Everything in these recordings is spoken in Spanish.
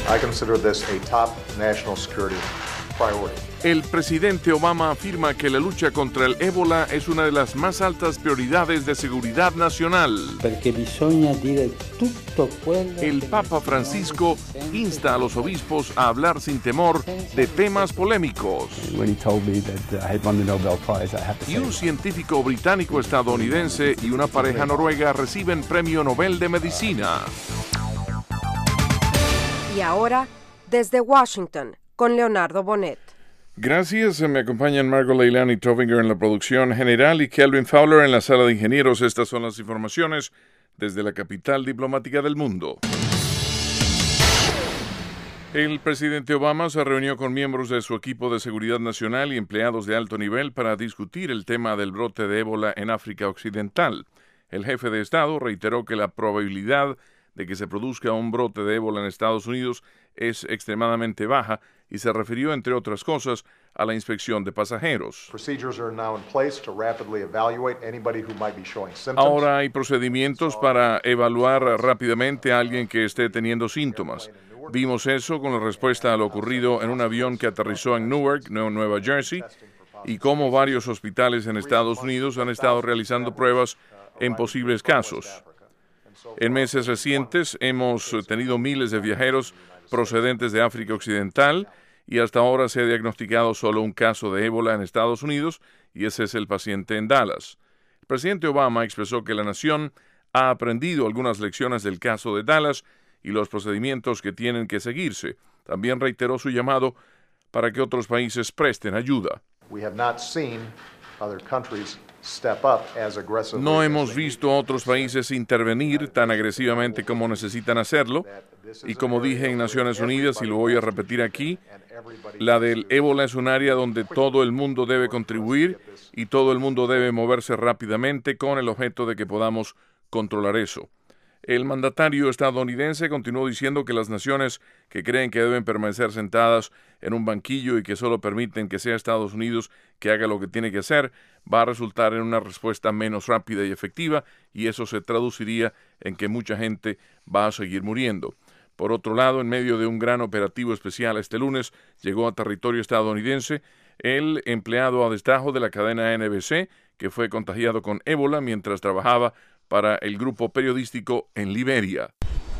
I consider this a top national security priority. El presidente Obama afirma que la lucha contra el ébola es una de las más altas prioridades de seguridad nacional. El Papa Francisco insta a los obispos a hablar sin temor de temas polémicos. Y un científico británico-estadounidense y una pareja noruega reciben Premio Nobel de Medicina. Y ahora, desde Washington, con Leonardo Bonet. Gracias, me acompañan Margot Leilani Tovinger en la producción general y Kelvin Fowler en la sala de ingenieros. Estas son las informaciones desde la capital diplomática del mundo. El presidente Obama se reunió con miembros de su equipo de seguridad nacional y empleados de alto nivel para discutir el tema del brote de ébola en África Occidental. El jefe de Estado reiteró que la probabilidad de que se produzca un brote de ébola en Estados Unidos es extremadamente baja y se refirió, entre otras cosas, a la inspección de pasajeros. Ahora hay procedimientos para evaluar rápidamente a alguien que esté teniendo síntomas. Vimos eso con la respuesta a lo ocurrido en un avión que aterrizó en Newark, Nueva Jersey, y cómo varios hospitales en Estados Unidos han estado realizando pruebas en posibles casos. En meses recientes hemos tenido miles de viajeros procedentes de África Occidental y hasta ahora se ha diagnosticado solo un caso de ébola en Estados Unidos y ese es el paciente en Dallas. El presidente Obama expresó que la nación ha aprendido algunas lecciones del caso de Dallas y los procedimientos que tienen que seguirse. También reiteró su llamado para que otros países presten ayuda. No hemos visto a otros países intervenir tan agresivamente como necesitan hacerlo, y como dije en Naciones Unidas y lo voy a repetir aquí, la del ébola es un área donde todo el mundo debe contribuir y todo el mundo debe moverse rápidamente con el objeto de que podamos controlar eso. El mandatario estadounidense continuó diciendo que las naciones que creen que deben permanecer sentadas en un banquillo y que solo permiten que sea Estados Unidos que haga lo que tiene que hacer, va a resultar en una respuesta menos rápida y efectiva, y eso se traduciría en que mucha gente va a seguir muriendo. Por otro lado, en medio de un gran operativo especial este lunes, llegó a territorio estadounidense el empleado a destajo de la cadena NBC, que fue contagiado con ébola mientras trabajaba para el grupo periodístico en Liberia.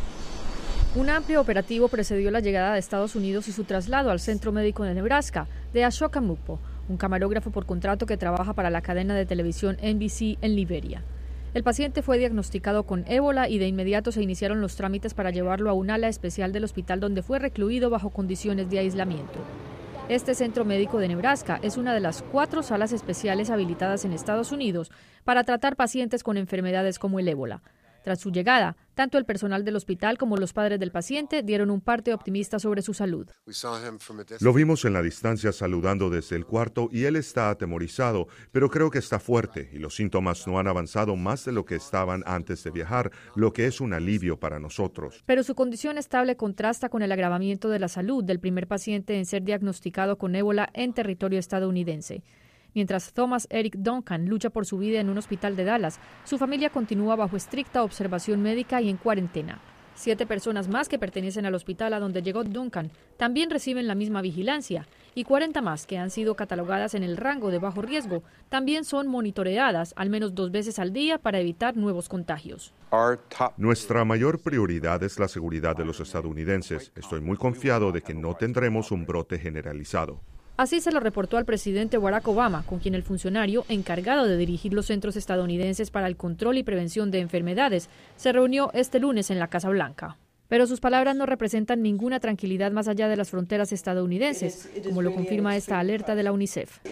Un amplio operativo precedió la llegada de Estados Unidos y su traslado al Centro Médico de Nebraska, de Ashoka Mukpo, un camarógrafo por contrato que trabaja para la cadena de televisión NBC en Liberia. El paciente fue diagnosticado con ébola y de inmediato se iniciaron los trámites para llevarlo a un ala especial del hospital donde fue recluido bajo condiciones de aislamiento. Este centro médico de Nebraska es una de las 4 salas especiales habilitadas en Estados Unidos para tratar pacientes con enfermedades como el ébola. Tras su llegada, tanto el personal del hospital como los padres del paciente dieron un parte optimista sobre su salud. Lo vimos en la distancia saludando desde el cuarto y él está atemorizado, pero creo que está fuerte y los síntomas no han avanzado más de lo que estaban antes de viajar, lo que es un alivio para nosotros. Pero su condición estable contrasta con el agravamiento de la salud del primer paciente en ser diagnosticado con ébola en territorio estadounidense. Mientras Thomas Eric Duncan lucha por su vida en un hospital de Dallas, su familia continúa bajo estricta observación médica y en cuarentena. 7 personas más que pertenecen al hospital a donde llegó Duncan también reciben la misma vigilancia y 40 más que han sido catalogadas en el rango de bajo riesgo también son monitoreadas al menos 2 veces al día para evitar nuevos contagios. Nuestra mayor prioridad es la seguridad de los estadounidenses. Estoy muy confiado de que no tendremos un brote generalizado. Así se lo reportó al presidente Barack Obama, con quien el funcionario encargado de dirigir los centros estadounidenses para el control y prevención de enfermedades se reunió este lunes en la Casa Blanca. Pero sus palabras no representan ninguna tranquilidad más allá de las fronteras estadounidenses, como lo confirma esta alerta de la UNICEF.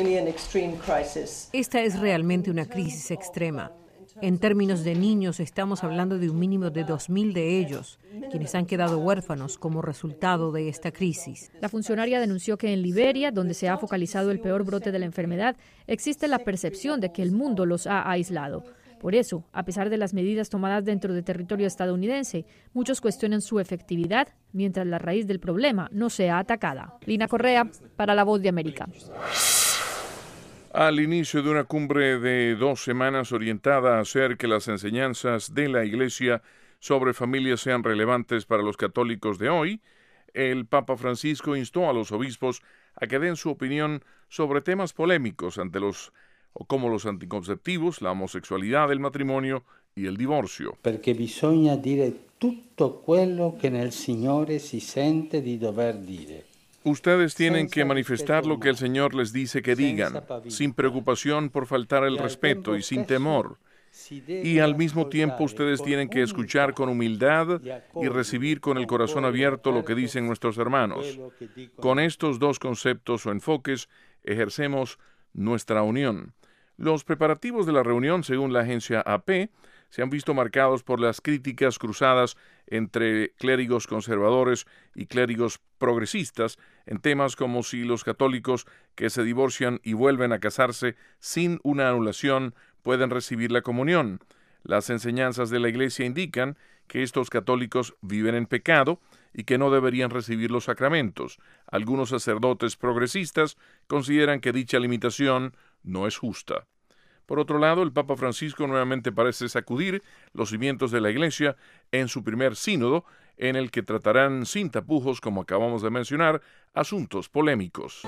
Esta es realmente una crisis extrema. En términos de niños, estamos hablando de un mínimo de 2.000 de ellos, quienes han quedado huérfanos como resultado de esta crisis. La funcionaria denunció que en Liberia, donde se ha focalizado el peor brote de la enfermedad, existe la percepción de que el mundo los ha aislado. Por eso, a pesar de las medidas tomadas dentro de territorio estadounidense, muchos cuestionan su efectividad, mientras la raíz del problema no sea atacada. Lina Correa, para La Voz de América. Al inicio de una cumbre de 2 semanas orientada a hacer que las enseñanzas de la Iglesia sobre familia sean relevantes para los católicos de hoy, el Papa Francisco instó a los obispos a que den su opinión sobre temas polémicos como los anticonceptivos, la homosexualidad, el matrimonio y el divorcio. Perché bisogna dire tutto quello che nel Signore si sente di dover dire. Ustedes tienen que manifestar lo que el Señor les dice que digan, sin preocupación por faltar el respeto y sin temor. Y al mismo tiempo ustedes tienen que escuchar con humildad y recibir con el corazón abierto lo que dicen nuestros hermanos. Con estos dos conceptos o enfoques ejercemos nuestra unión. Los preparativos de la reunión, según la agencia AP, se han visto marcados por las críticas cruzadas entre clérigos conservadores y clérigos progresistas en temas como si los católicos que se divorcian y vuelven a casarse sin una anulación pueden recibir la comunión. Las enseñanzas de la Iglesia indican que estos católicos viven en pecado y que no deberían recibir los sacramentos. Algunos sacerdotes progresistas consideran que dicha limitación no es justa. Por otro lado, el Papa Francisco nuevamente parece sacudir los cimientos de la Iglesia en su primer sínodo, en el que tratarán sin tapujos, como acabamos de mencionar, asuntos polémicos.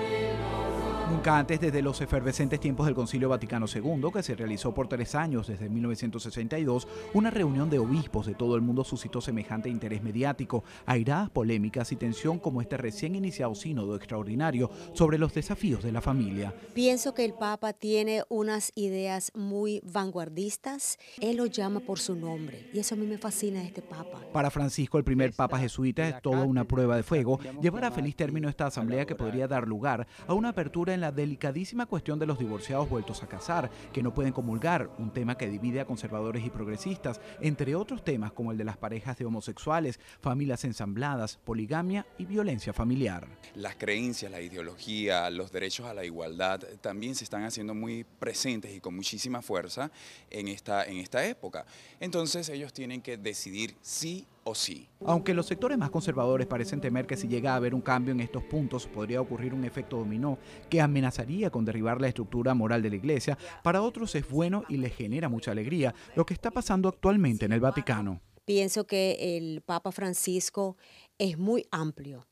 Nunca antes, desde los efervescentes tiempos del Concilio Vaticano II, que se realizó por 3 años desde 1962, una reunión de obispos de todo el mundo suscitó semejante interés mediático, airadas polémicas y tensión como este recién iniciado sínodo extraordinario sobre los desafíos de la familia. Pienso que el Papa tiene unas ideas muy vanguardistas. Él lo llama por su nombre y eso a mí me fascina de este Papa. Para Francisco, el primer Papa jesuita, es toda una prueba de fuego llevar a feliz término esta asamblea que podría dar lugar a una apertura en la delicadísima cuestión de los divorciados vueltos a casar, que no pueden comulgar, un tema que divide a conservadores y progresistas, entre otros temas como el de las parejas de homosexuales, familias ensambladas, poligamia y violencia familiar. Las creencias, la ideología, los derechos a la igualdad también se están haciendo muy presentes y con muchísima fuerza en esta época. Entonces ellos tienen que decidir sí o sí. Aunque los sectores más conservadores parecen temer que si llega a haber un cambio en estos puntos podría ocurrir un efecto dominó que amenazaría con derribar la estructura moral de la Iglesia, para otros es bueno y les genera mucha alegría lo que está pasando actualmente en el Vaticano. Pienso que el Papa Francisco es muy amplio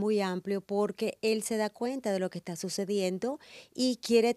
porque él se da cuenta de lo que está sucediendo y quiere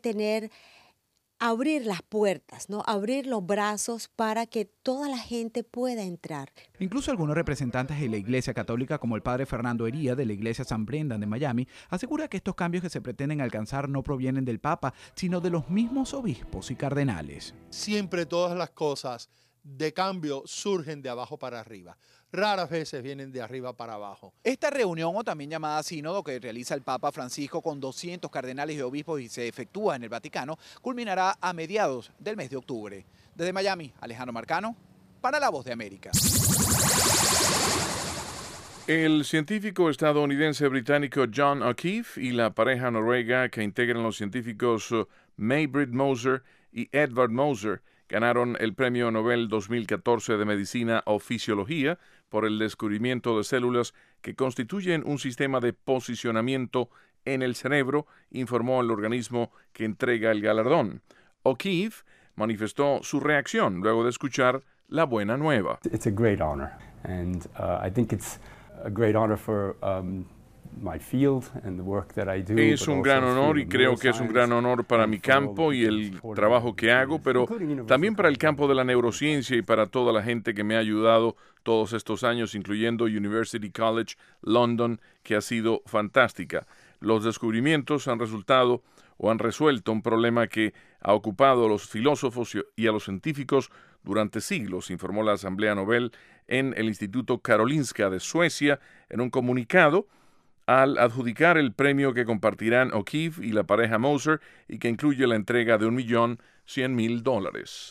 abrir las puertas, ¿no? Abrir los brazos para que toda la gente pueda entrar. Incluso algunos representantes de la Iglesia Católica, como el padre Fernando Hería de la Iglesia San Brendan de Miami, asegura que estos cambios que se pretenden alcanzar no provienen del Papa, sino de los mismos obispos y cardenales. Siempre todas las cosas de cambio surgen de abajo para arriba. Raras veces vienen de arriba para abajo. Esta reunión, o también llamada sínodo, que realiza el Papa Francisco con 200 cardenales y obispos y se efectúa en el Vaticano, culminará a mediados del mes de octubre. Desde Miami, Alejandro Marcano, para La Voz de América. El científico estadounidense británico John O'Keefe y la pareja noruega que integran los científicos May-Britt Moser y Edvard Moser ganaron el Premio Nobel 2014 de Medicina o Fisiología por el descubrimiento de células que constituyen un sistema de posicionamiento en el cerebro, informó el organismo que entrega el galardón. O'Keefe manifestó su reacción luego de escuchar la buena nueva. It's a great honor, and I think it's a great honor for my field and the work that I do. Es un gran honor y creo que es un gran honor para mi campo y el trabajo que hago, pero también para el campo de la neurociencia y para toda la gente que me ha ayudado todos estos años, incluyendo University College London, que ha sido fantástica. Los descubrimientos han resuelto un problema que ha ocupado a los filósofos y a los científicos durante siglos, informó la Asamblea Nobel en el Instituto Karolinska de Suecia en un comunicado al adjudicar el premio que compartirán O'Keefe y la pareja Moser y que incluye la entrega de $1.100.000.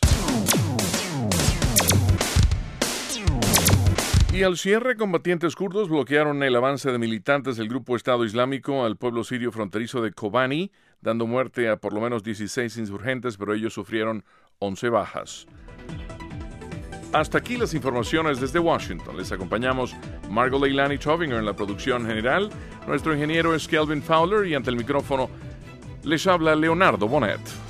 Y al cierre, combatientes kurdos bloquearon el avance de militantes del grupo Estado Islámico al pueblo sirio fronterizo de Kobani, dando muerte a por lo menos 16 insurgentes, pero ellos sufrieron 11 bajas. Hasta aquí las informaciones desde Washington. Les acompañamos Margot Leilani Tovinger en la producción general. Nuestro ingeniero es Kelvin Fowler y ante el micrófono les habla Leonardo Bonet.